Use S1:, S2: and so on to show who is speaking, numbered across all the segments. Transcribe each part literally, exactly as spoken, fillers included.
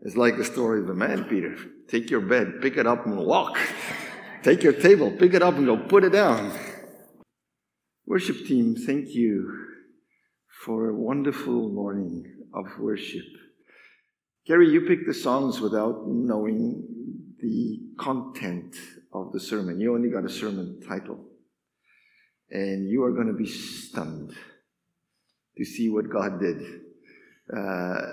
S1: It's like the story of a man, Peter. Take your bed, pick it up and walk. Take your table, pick it up and go put it down. Worship team, thank you for a wonderful morning of worship. Gary, you picked the songs without knowing the content of the sermon. You only got a sermon title. And you are going to be stunned to see what God did. Uh,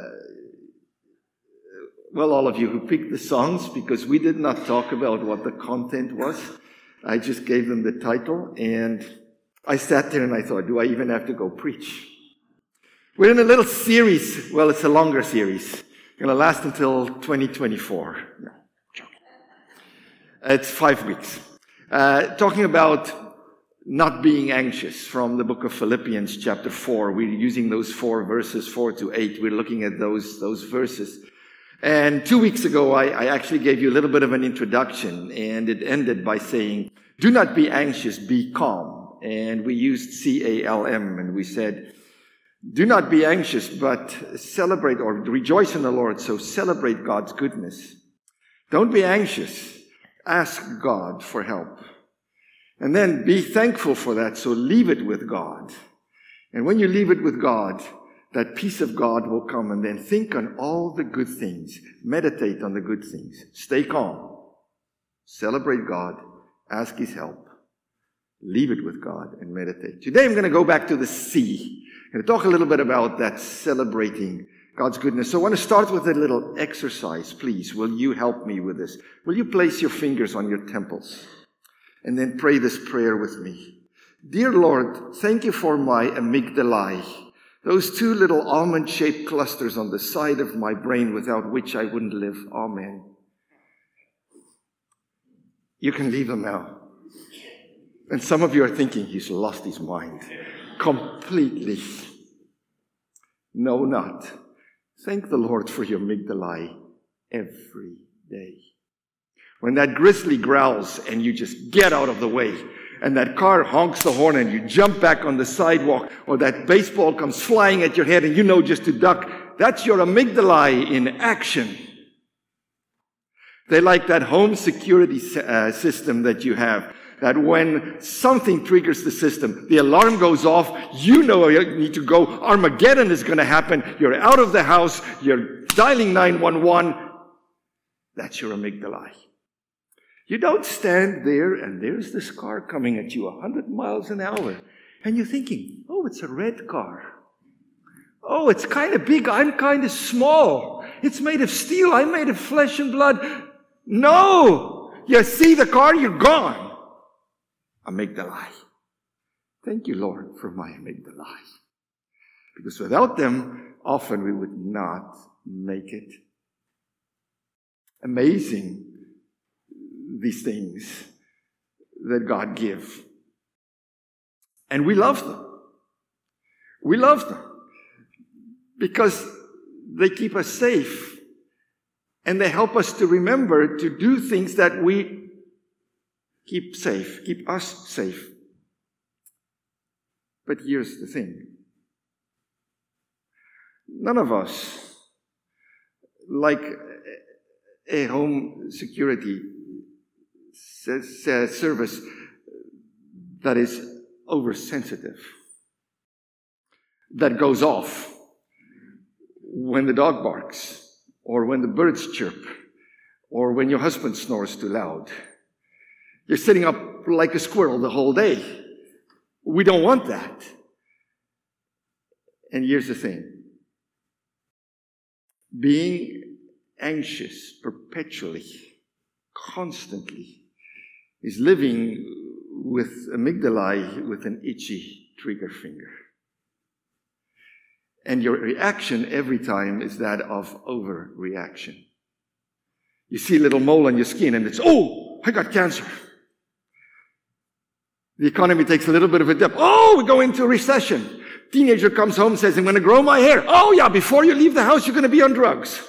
S1: well, all of you who picked the songs, because we did not talk about what the content was. I just gave them the title, and I sat there and I thought, do I even have to go preach? We're in a little series. Well, it's a longer series. It's going to last until twenty twenty-four. No, joking. It's five weeks. Uh, talking about not being anxious from the book of Philippians chapter four. We're using those four verses, four to eight. We're looking at those, those verses. And two weeks ago, I, I actually gave you a little bit of an introduction, and it ended by saying, do not be anxious, be calm. And we used C A L M, and we said, do not be anxious, but celebrate or rejoice in the Lord. So celebrate God's goodness. Don't be anxious. Ask God for help. And then be thankful for that, so leave it with God. And when you leave it with God, that peace of God will come, and then think on all the good things. Meditate on the good things. Stay calm. Celebrate God. Ask His help. Leave it with God and meditate. Today I'm going to go back to the C. I'm going to talk a little bit about that celebrating God's goodness. So I want to start with a little exercise. Please, will you help me with this? Will you place your fingers on your temples? And then pray this prayer with me. Dear Lord, thank you for my amygdalae, those two little almond-shaped clusters on the side of my brain without which I wouldn't live. Amen. You can leave them now. And some of you are thinking, he's lost his mind. Completely. No, not. Thank the Lord for your amygdalae every day. When that grizzly growls and you just get out of the way, and that car honks the horn and you jump back on the sidewalk, or that baseball comes flying at your head and you know just to duck, that's your amygdalae in action. They like that home security uh, system that you have, that when something triggers the system, the alarm goes off, you know you need to go, Armageddon is going to happen, you're out of the house, you're dialing nine one one. That's your amygdalae. You don't stand there and there's this car coming at you a hundred miles an hour. And you're thinking, oh, it's a red car. Oh, it's kind of big. I'm kind of small. It's made of steel. I'm made of flesh and blood. No! You see the car, you're gone. Amygdalae. Thank you, Lord, for my amygdalae. Because without them, often we would not make it. Amazing. These things that God gives. And we love them. We love them because they keep us safe and they help us to remember to do things that we keep safe, keep us safe. But here's the thing. None of us like a home security service that is oversensitive, that goes off when the dog barks, or when the birds chirp, or when your husband snores too loud. You're sitting up like a squirrel the whole day. We don't want that. And here's the thing. Being anxious perpetually, constantly, is living with amygdalae with an itchy trigger finger. And your reaction every time is that of overreaction. You see a little mole on your skin and it's, oh, I got cancer. The economy takes a little bit of a dip. Oh, we go into a recession. Teenager comes home and says, I'm going to grow my hair. Oh yeah, before you leave the house, you're going to be on drugs.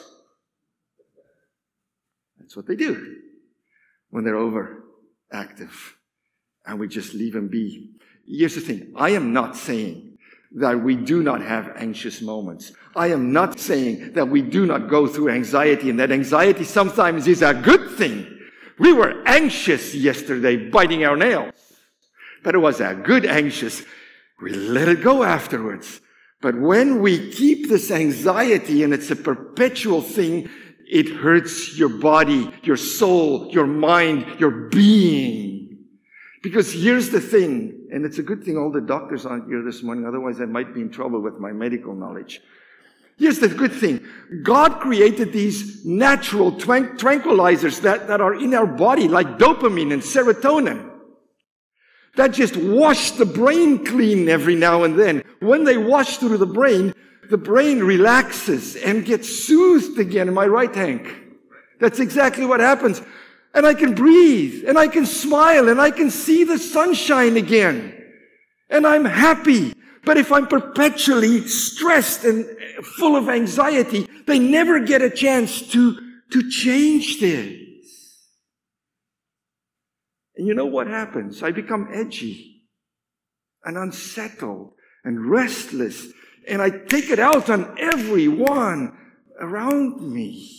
S1: That's what they do when they're overactive. And we just leave them be. Here's the thing. I am not saying that we do not have anxious moments. I am not saying that we do not go through anxiety, and that anxiety sometimes is a good thing. We were anxious yesterday, biting our nails. But it was a good anxious. We let it go afterwards. But when we keep this anxiety, and it's a perpetual thing, it hurts your body, your soul, your mind, your being. Because here's the thing, and it's a good thing all the doctors aren't here this morning, otherwise I might be in trouble with my medical knowledge. Here's the good thing. God created these natural tran- tranquilizers that, that are in our body, like dopamine and serotonin, that just wash the brain clean every now and then. When they wash through the brain, the brain relaxes and gets soothed again. Am I right, Hank? That's exactly what happens. And I can breathe, and I can smile, and I can see the sunshine again. And I'm happy. But if I'm perpetually stressed and full of anxiety, they never get a chance to, to change this. And you know what happens? I become edgy and unsettled and restless, and I take it out on everyone around me.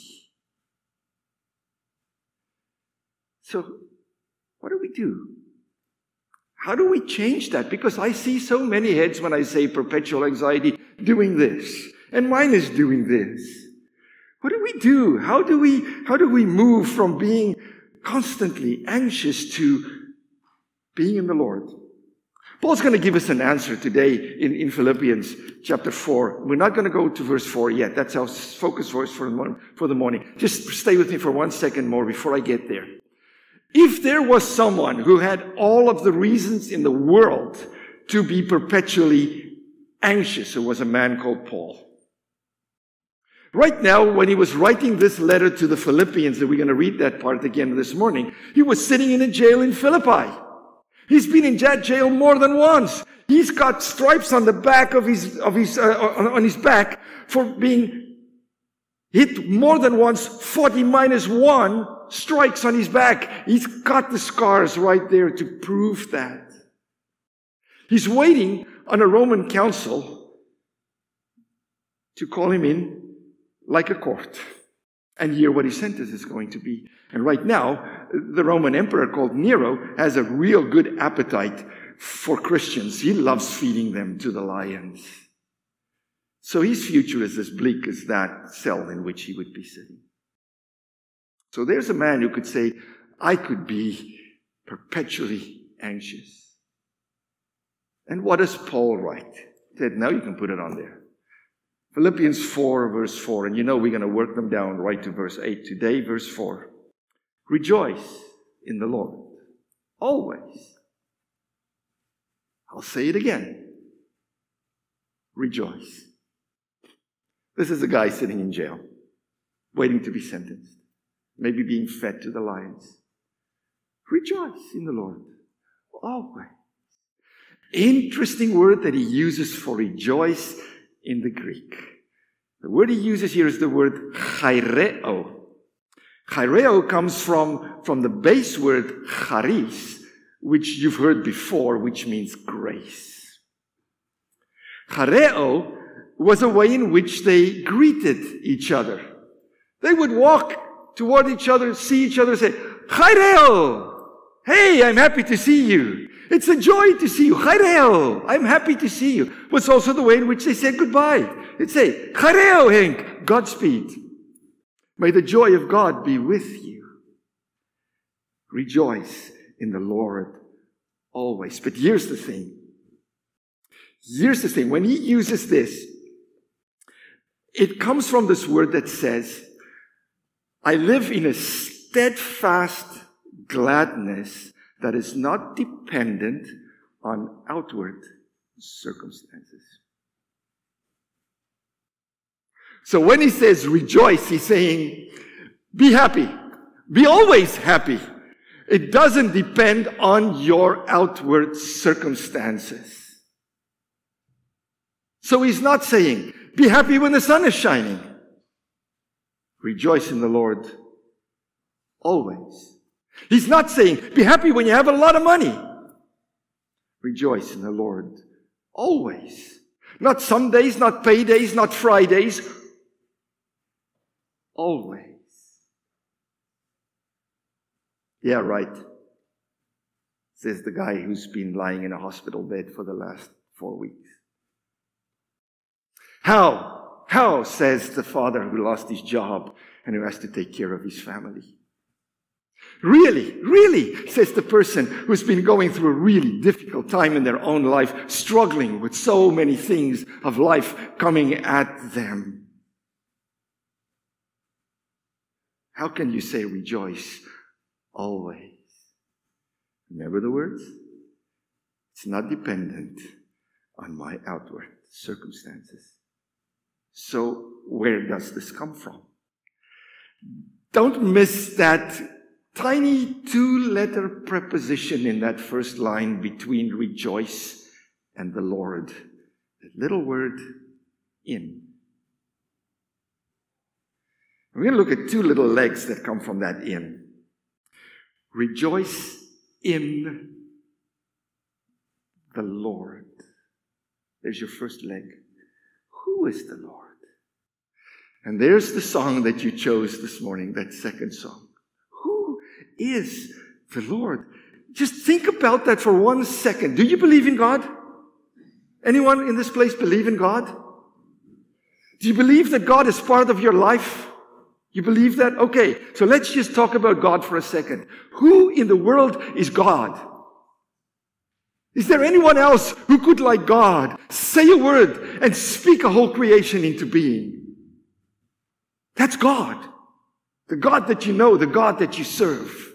S1: So, what do we do? How do we change that? Because I see so many heads when I say perpetual anxiety doing this, and mine is doing this. What do we do? How do we, how do we move from being constantly anxious to being in the Lord? Paul's going to give us an answer today in, in Philippians chapter four. We're not going to go to verse four yet. That's our focus verse for the morning. For the morning. Just stay with me for one second more before I get there. If there was someone who had all of the reasons in the world to be perpetually anxious, it was a man called Paul. Right now, when he was writing this letter to the Philippians, and we're going to read that part again this morning, he was sitting in a jail in Philippi. He's been in that jail more than once. He's got stripes on the back of his, of his, uh, on, on his back for being hit more than once, forty minus one strikes on his back. He's got the scars right there to prove that. He's waiting on a Roman council to call him in like a court and hear what his sentence is going to be. And right now, the Roman emperor called Nero has a real good appetite for Christians. He loves feeding them to the lions. So his future is as bleak as that cell in which he would be sitting. So there's a man who could say, I could be perpetually anxious. And what does Paul write? He said, now you can put it on there. Philippians four, verse four. And you know we're going to work them down right to verse eight today. Verse four. Rejoice in the Lord. Always. I'll say it again. Rejoice. This is a guy sitting in jail, waiting to be sentenced. Maybe being fed to the lions. Rejoice in the Lord. Always. Interesting word that he uses for rejoice in the Greek. The word he uses here is the word chaireo. Chaireo comes from, from the base word charis, which you've heard before, which means grace. Chaireo was a way in which they greeted each other. They would walk toward each other, see each other, say, Chaireo! Hey, I'm happy to see you. It's a joy to see you. Chaireo! I'm happy to see you. It was also the way in which they said goodbye. They'd say, Chaireo, Henk! Godspeed. May the joy of God be with you. Rejoice in the Lord always. But here's the thing. Here's the thing. When he uses this, it comes from this word that says, I live in a steadfast gladness that is not dependent on outward circumstances. So when he says rejoice, he's saying, be happy. Be always happy. It doesn't depend on your outward circumstances. So he's not saying, be happy when the sun is shining. Rejoice in the Lord always. He's not saying, be happy when you have a lot of money. Rejoice in the Lord always. Not Sundays, not paydays, not Fridays. Always. Yeah, right, says the guy who's been lying in a hospital bed for the last four weeks. How? How, says the father who lost his job and who has to take care of his family. Really, really, says the person who's been going through a really difficult time in their own life, struggling with so many things of life coming at them. How can you say rejoice always? Remember the words? It's not dependent on my outward circumstances. So where does this come from? Don't miss that tiny two-letter preposition in that first line between rejoice and the Lord. That little word, in. We're going to look at two little legs that come from that in. Rejoice in the Lord. There's your first leg. Who is the Lord? And there's the song that you chose this morning, that second song. Who is the Lord? Just think about that for one second. Do you believe in God? Anyone in this place believe in God? Do you believe that God is part of your life? You believe that? Okay, so let's just talk about God for a second. Who in the world is God? Is there anyone else who could, like God, say a word and speak a whole creation into being? That's God. The God that you know, the God that you serve.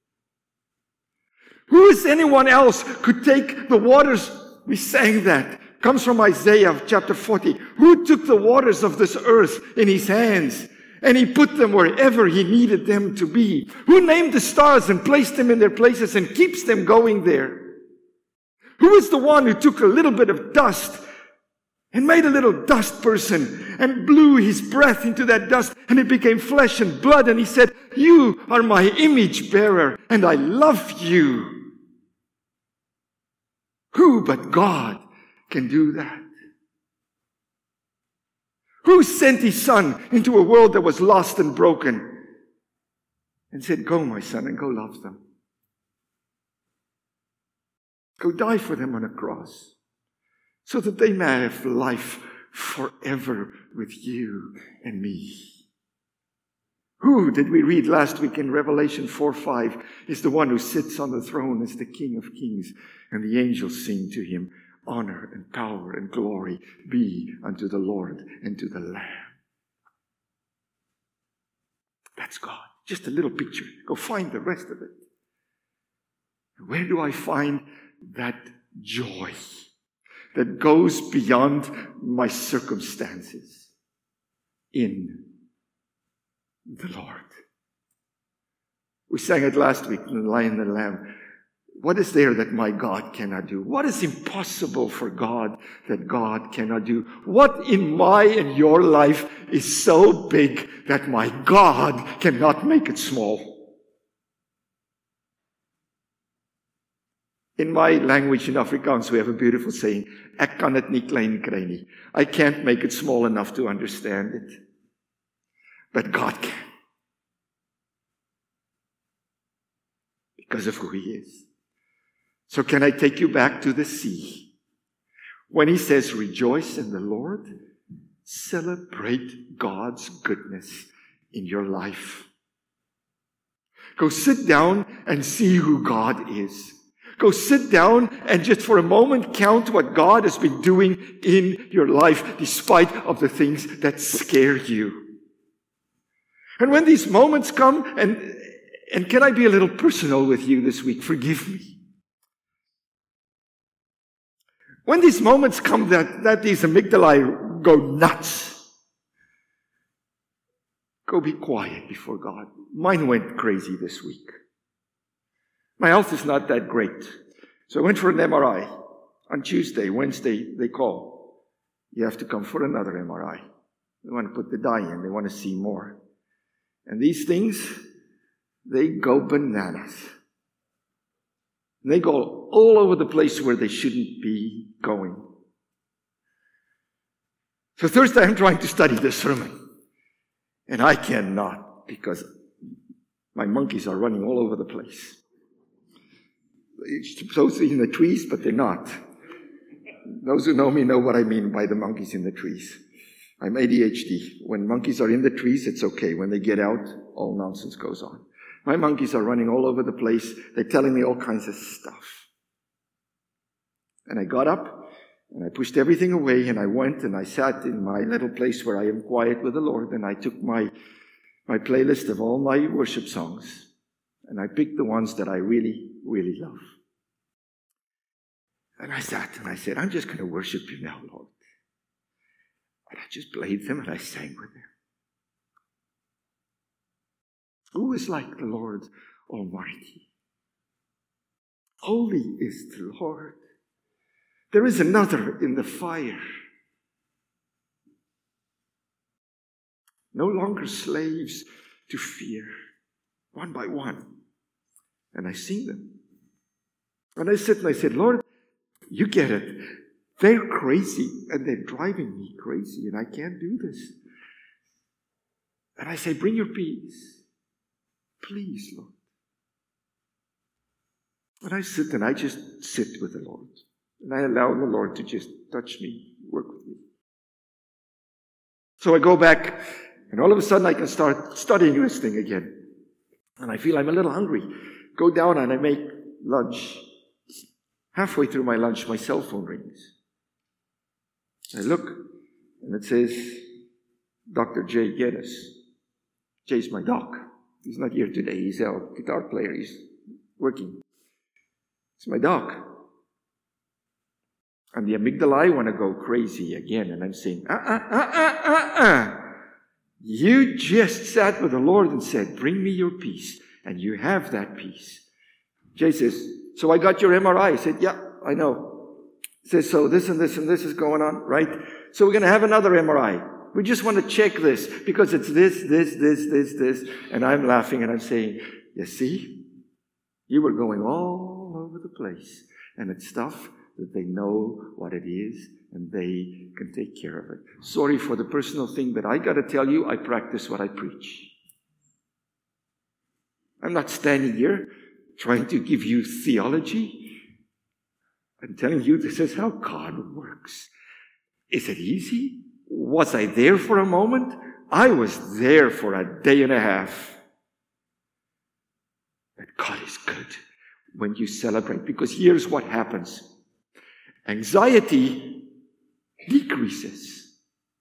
S1: Who is anyone else could take the waters? We sang that. Comes from Isaiah chapter forty. Who took the waters of this earth in his hands and he put them wherever he needed them to be? Who named the stars and placed them in their places and keeps them going there? Who is the one who took a little bit of dust and made a little dust person and blew his breath into that dust and it became flesh and blood, and he said, you are my image bearer and I love you? Who but God can do that? Who sent his son into a world that was lost and broken and said, go, my son, and go love them. Go die for them on a cross so that they may have life forever with you and me. Who, did we read last week in Revelation four five, is the one who sits on the throne as the King of Kings, and the angels sing to him, honor and power and glory be unto the Lord and to the Lamb. That's God. Just a little picture. Go find the rest of it. Where do I find that joy that goes beyond my circumstances? In the Lord. We sang it last week in the Lion and the Lamb. What is there that my God cannot do? What is impossible for God that God cannot do? What in my and your life is so big that my God cannot make it small? In my language, in Afrikaans, we have a beautiful saying, Ek kan het nie klein kry nie. I can't make it small enough to understand it. But God can. Because of who He is. So can I take you back to the sea? When He says, rejoice in the Lord, celebrate God's goodness in your life. Go sit down and see who God is. Go sit down and just for a moment count what God has been doing in your life despite of the things that scare you. And when these moments come, and, and can I be a little personal with you this week? Forgive me. When these moments come that, that these amygdalae go nuts, go be quiet before God. Mine went crazy this week. My health is not that great. So I went for an M R I. On Tuesday, Wednesday, they call. You have to come for another M R I. They want to put the dye in. They want to see more. And these things, they go bananas. They go all over the place where they shouldn't be going. So Thursday I'm trying to study this sermon. And I cannot because my monkeys are running all over the place. They're supposed to be in the trees, but they're not. Those who know me know what I mean by the monkeys in the trees. I'm A D H D. When monkeys are in the trees, it's okay. When they get out, all nonsense goes on. My monkeys are running all over the place. They're telling me all kinds of stuff. And I got up, and I pushed everything away, and I went, and I sat in my little place where I am quiet with the Lord, and I took my, my playlist of all my worship songs, and I picked the ones that I really, really love. And I sat, and I said, I'm just going to worship you now, Lord. And I just played them, and I sang with them. Who is like the Lord Almighty? Holy is the Lord. There is another in the fire. No longer slaves to fear, one by one. And I sing them. And I sit and I said, Lord, you get it. They're crazy and they're driving me crazy and I can't do this. And I say, bring your peace. Please, Lord. And I sit and I just sit with the Lord. And I allow the Lord to just touch me, work with me. So I go back, and all of a sudden I can start studying this thing again. And I feel I'm a little hungry. Go down and I make lunch. Halfway through my lunch, my cell phone rings. I look, and it says, Doctor Jay Geddes. Jay's my doc. He's not here today. He's a guitar player. He's working. It's my doc. And the amygdala want to go crazy again. And I'm saying, uh, uh, uh, uh, uh, uh. You just sat with the Lord and said, bring me your peace. And you have that peace. Jay says, so I got your M R I. I said, yeah, I know. He says, so this and this and this is going on, right? So we're going to have another M R I. We just want to check this because it's this, this, this, this, this. And I'm laughing and I'm saying, you see, you were going all over the place. And it's stuff that they know what it is and they can take care of it. Sorry for the personal thing, but I got to tell you, I practice what I preach. I'm not standing here trying to give you theology. I'm telling you this is how God works. Is it easy? Was I there for a moment? I was there for a day and a half. But God is good when you celebrate, because here's what happens. Anxiety decreases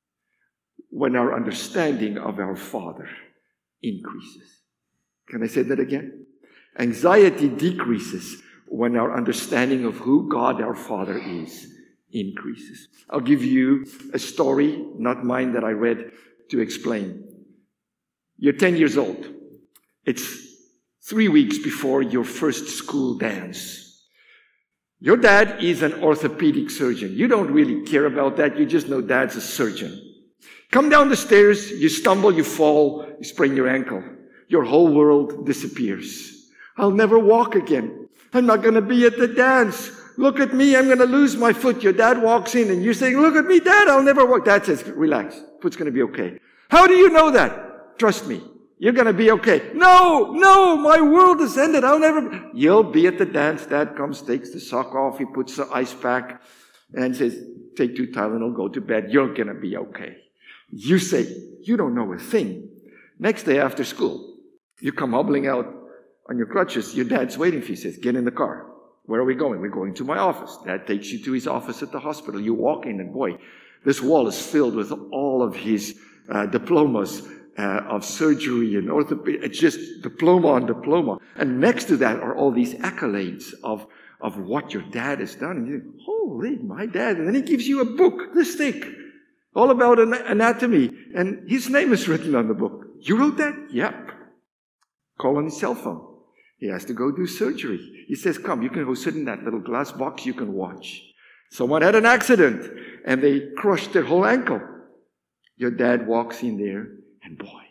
S1: when our understanding of our Father increases. Can I say that again? Anxiety decreases when our understanding of who God our Father is increases. I'll give you a story, not mine, that I read to explain. You're ten years old. It's three weeks before your first school dance. Your dad is an orthopedic surgeon. You don't really care about that. You just know dad's a surgeon. Come down the stairs, you stumble, you fall, you sprain your ankle. Your whole world disappears. I'll never walk again. I'm not going to be at the dance. Look at me, I'm going to lose my foot. Your dad walks in and you're saying, look at me, Dad, I'll never walk. Dad says, relax, foot's going to be okay. How do you know that? Trust me, you're going to be okay. No, no, my world has ended. I'll never. You'll be at the dance. Dad comes, takes the sock off, he puts the ice pack and says, take two Tylenol, go to bed. You're going to be okay. You say, you don't know a thing. Next day after school, you come hobbling out on your crutches. Your dad's waiting for you. He says, get in the car. Where are we going? We're going to my office. Dad takes you to his office at the hospital. You walk in and boy, this wall is filled with all of his uh, diplomas uh, of surgery and orthopedic. It's just diploma on diploma. And next to that are all these accolades of, of what your dad has done. And you think, holy, my dad. And then he gives you a book, this thick, all about an- anatomy. And his name is written on the book. You wrote that? Yep. Call on his cell phone. He has to go do surgery. He says, come, you can go sit in that little glass box, you can watch. Someone had an accident, and they crushed their whole ankle. Your dad walks in there, and boy,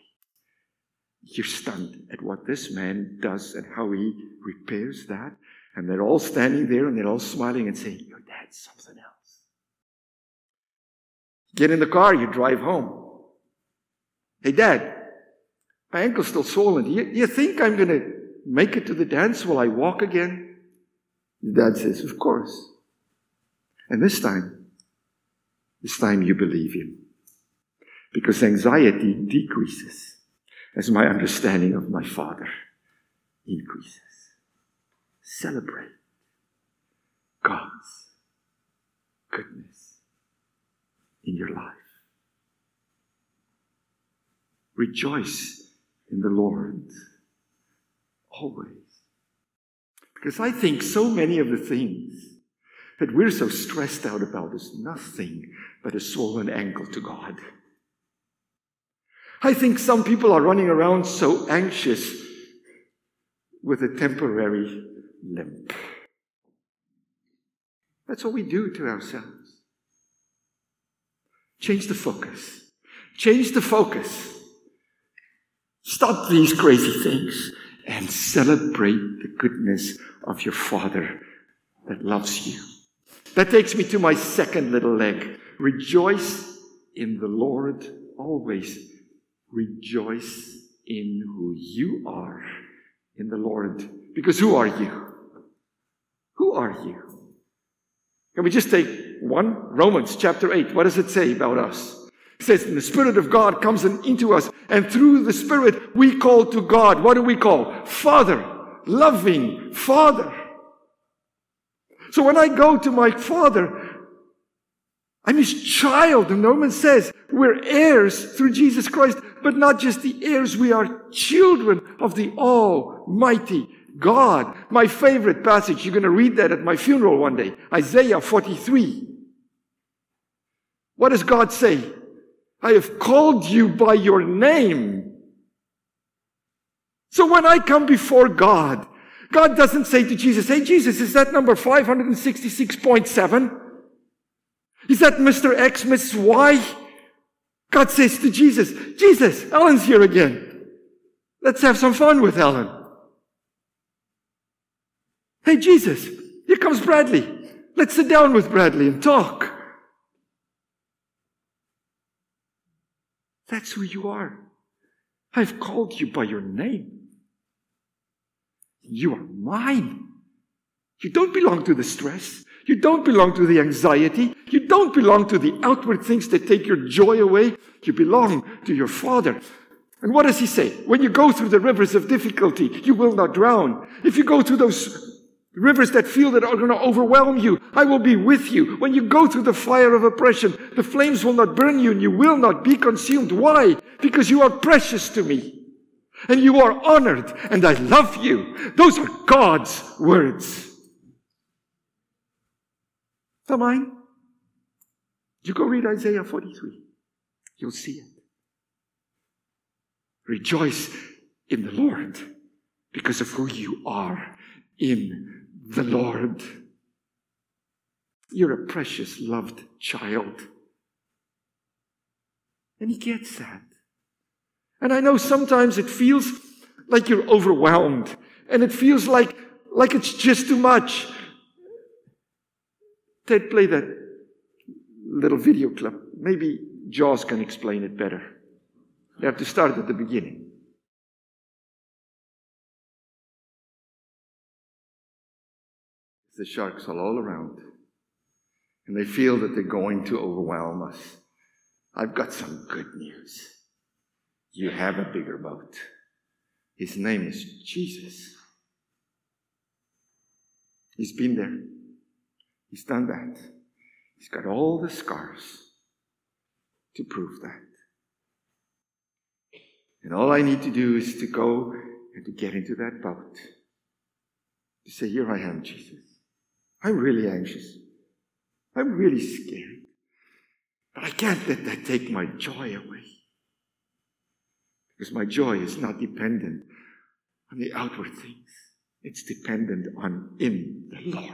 S1: you're stunned at what this man does and how he repairs that. And they're all standing there, and they're all smiling and saying, your dad's something else. Get in the car, you drive home. Hey, Dad, my ankle's still swollen. Do you, do you think I'm going to make it to the dance? Will I walk again? His dad says, of course. And this time, this time you believe him. Because anxiety decreases as my understanding of my Father increases. Celebrate God's goodness in your life. Rejoice in the Lord always. Because I think so many of the things that we're so stressed out about is nothing but a swollen ankle to God. I think some people are running around so anxious with a temporary limp. That's what we do to ourselves. Change the focus. Change the focus. Stop these crazy things and celebrate the goodness of your Father that loves you. That takes me to my second little leg. Rejoice in the Lord always. Rejoice in who you are in the Lord. Because who are you? Who are you? Can we just take one? Romans chapter eight. What does it say about us? It says, and the Spirit of God comes in, into us, and through the Spirit we call to God. What do we call? Father. Loving Father. So when I go to my Father, I'm His child. And Romans says we're heirs through Jesus Christ, but not just the heirs, we are children of the Almighty God. My favorite passage, you're going to read that at my funeral one day, Isaiah forty-three. What does God say? I have called you by your name. So when I come before God, God doesn't say to Jesus, hey Jesus, is that number five hundred sixty-six point seven? Is that Mister X, Missus Y? God says to Jesus, Jesus, Ellen's here again. Let's have some fun with Ellen. Hey Jesus, here comes Bradley. Let's sit down with Bradley and talk. That's who you are. I've called you by your name. You are mine. You don't belong to the stress. You don't belong to the anxiety. You don't belong to the outward things that take your joy away. You belong to your Father. And what does He say? When you go through the rivers of difficulty, you will not drown. If you go through those rivers that feel that are going to overwhelm you, I will be with you. When you go through the fire of oppression, the flames will not burn you and you will not be consumed. Why? Because you are precious to me. And you are honored, and I love you. Those are God's words. Not mine. You go read Isaiah forty-three. You'll see it. Rejoice in the Lord because of who you are in the Lord. You're a precious, loved child. And He gets that. And I know sometimes it feels like you're overwhelmed. And it feels like, like it's just too much. Ted, play that little video clip. Maybe Jaws can explain it better. You have to start at the beginning. The sharks are all around. And they feel that they're going to overwhelm us. I've got some good news. You have a bigger boat. His name is Jesus. He's been there. He's done that. He's got all the scars to prove that. And all I need to do is to go and to get into that boat. To say, here I am, Jesus. I'm really anxious. I'm really scared. But I can't let that take my joy away. Because my joy is not dependent on the outward things. It's dependent on in the Lord,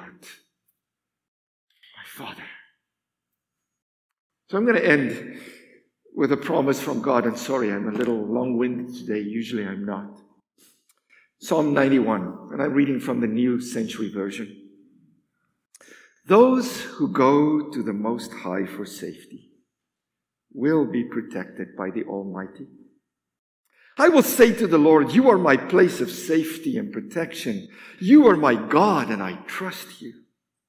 S1: my Father. So I'm going to end with a promise from God. And sorry, I'm a little long-winded today. Usually I'm not. Psalm ninety-one, and I'm reading from the New Century Version. Those who go to the Most High for safety will be protected by the Almighty. I will say to the Lord, you are my place of safety and protection. You are my God, and I trust you.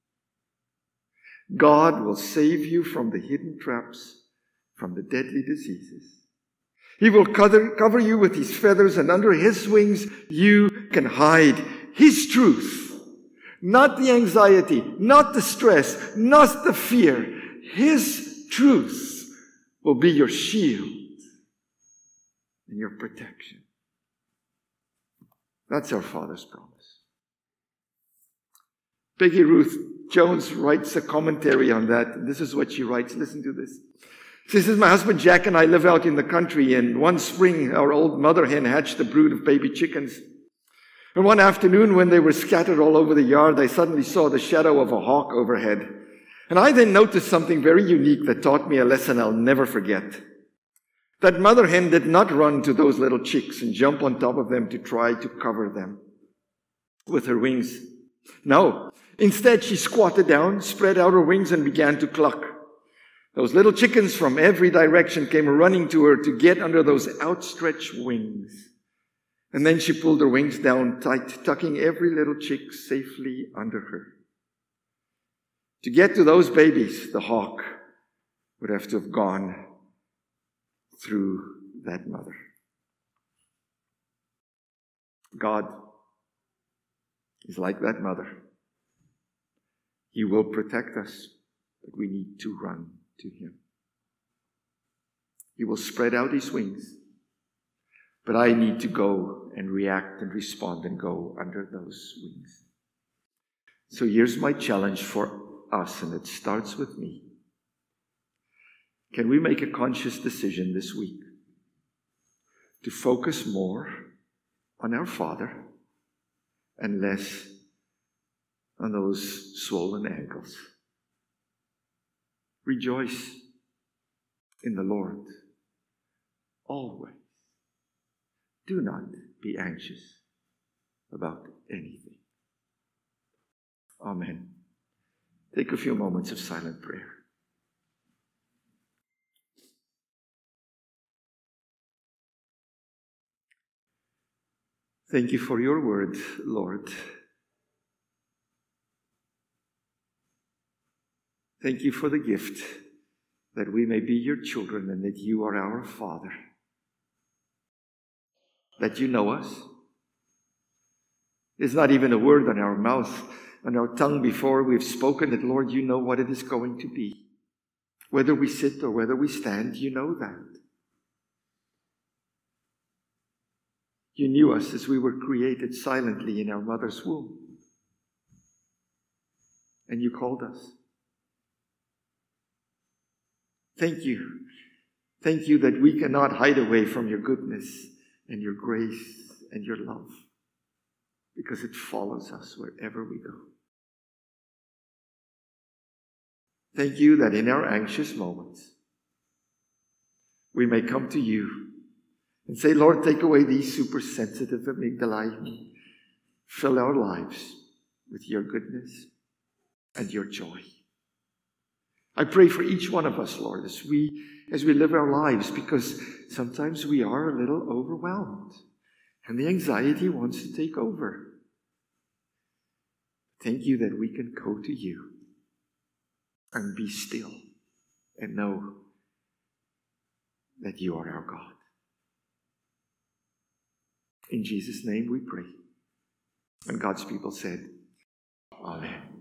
S1: God will save you from the hidden traps, from the deadly diseases. He will cover, cover you with his feathers, and under his wings you can hide. His truth, not the anxiety, not the stress, not the fear. His truth will be your shield and your protection. That's our Father's promise. Peggy Ruth Jones writes a commentary on that. This is what she writes. Listen to this. She says, my husband Jack and I live out in the country, and one spring our old mother hen hatched a brood of baby chickens. And one afternoon when they were scattered all over the yard, I suddenly saw the shadow of a hawk overhead. And I then noticed something very unique that taught me a lesson I'll never forget. That mother hen did not run to those little chicks and jump on top of them to try to cover them with her wings. No. Instead, she squatted down, spread out her wings, and began to cluck. Those little chickens from every direction came running to her to get under those outstretched wings. And then she pulled her wings down tight, tucking every little chick safely under her. To get to those babies, the hawk would have to have gone through that mother. God is like that mother. He will protect us, but we need to run to him. He will spread out his wings, but I need to go and react and respond and go under those wings. So here's my challenge for us, and it starts with me. Can we make a conscious decision this week to focus more on our Father and less on those swollen ankles? Rejoice in the Lord always. Do not be anxious about anything. Amen. Take a few moments of silent prayer. Thank you for your word, Lord. Thank you for the gift that we may be your children and that you are our Father. That you know us. There's not even a word on our mouth, on our tongue before we've spoken it. Lord, you know what it is going to be. Whether we sit or whether we stand, you know that. You knew us as we were created silently in our mother's womb. And you called us. Thank you. Thank you that we cannot hide away from your goodness and your grace and your love, because it follows us wherever we go. Thank you that in our anxious moments, we may come to you and say, Lord, take away these super sensitive amygdalae and fill our lives with your goodness and your joy. I pray for each one of us, Lord, as we, as we live our lives, because sometimes we are a little overwhelmed and the anxiety wants to take over. Thank you that we can go to you and be still and know that you are our God. In Jesus' name we pray. And God's people said, Amen.